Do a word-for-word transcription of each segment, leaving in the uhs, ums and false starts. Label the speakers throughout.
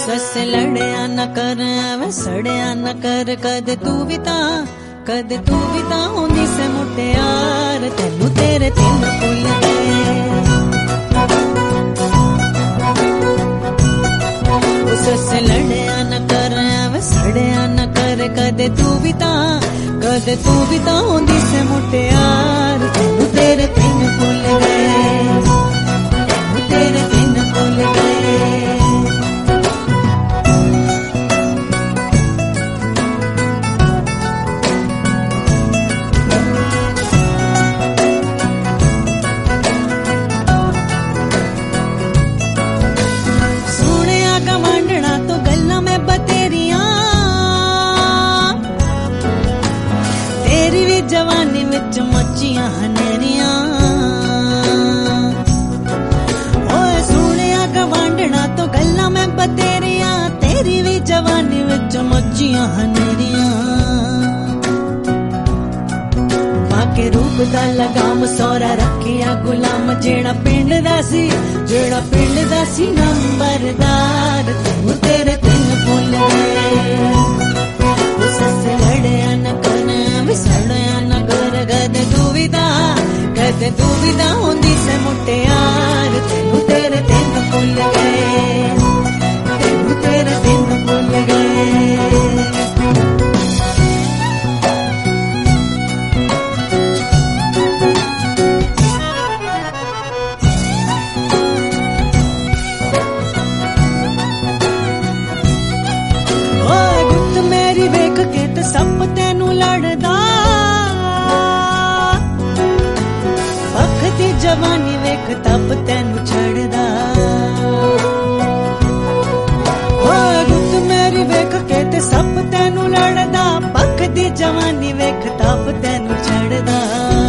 Speaker 1: सस लड़िया न कर वे सड़िया न कर कद तू भी ता कद तू भी ता होंदी से मुटियार तेनू तेरे तीन फुल सस लड़िया न कर वे सड़िया न कर कद तू भी ता कद तू भी ता होंदी से मुटियार तेनू तेरे तीन फुल गए तेनू तेरे तीन फुल गए जवानी विच मचियां हनेरियां ओए सुनिया गवांडना तो गल्ला मैं बतेरियां तेरी भी जवानी विच मचियां हनेरियां बाके रूप दा लगाम सोरा रखिया गुलाम जेड़ा पिंड दा सी जेड़ा पिंड दा सी नंबरदार तू तेरे तीन फुल गए सस लड़िया न कर सड़िया न कर गद तू भी ता गद तू भी ता होंदी से मुटियार तेनू तेरे तीन फुल गए तेनू तेरे तीन फुल गए ओए गुत्त मेरी वेख के ते सब तेनू लड़दा दी जवानी वेख तब तेनू छड़दा ओए गुत्त मेरी वेख के ते सब तेनू लड़दा पख दी जवानी वेख तब तेनू छड़दा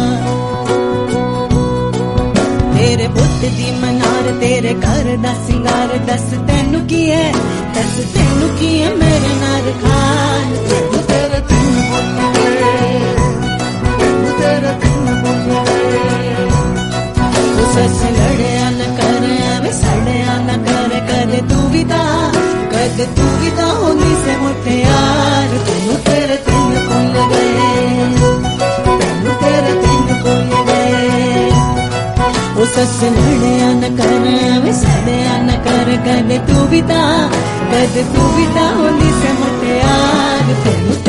Speaker 1: तेरे बुत दी मनार तेरे घर दा सिंगार दस तेनू की है दस तेनू की है मेरे नार खान तेनू तेरे तीन फुल गए तेनू तेरे तीन फुल गए सस लड़िया न कर वे सड़िया न कर कद तू भी ता कद तू भी ता होंदी से मुटियार तेनू तेरे तीन फुल गए तेनू तेरे तीन फुल गए ओ सस लड़िया न कर वे सड़िया न कर कद तू भी ता कद तू भी ता होंदी से मुटियार तेनू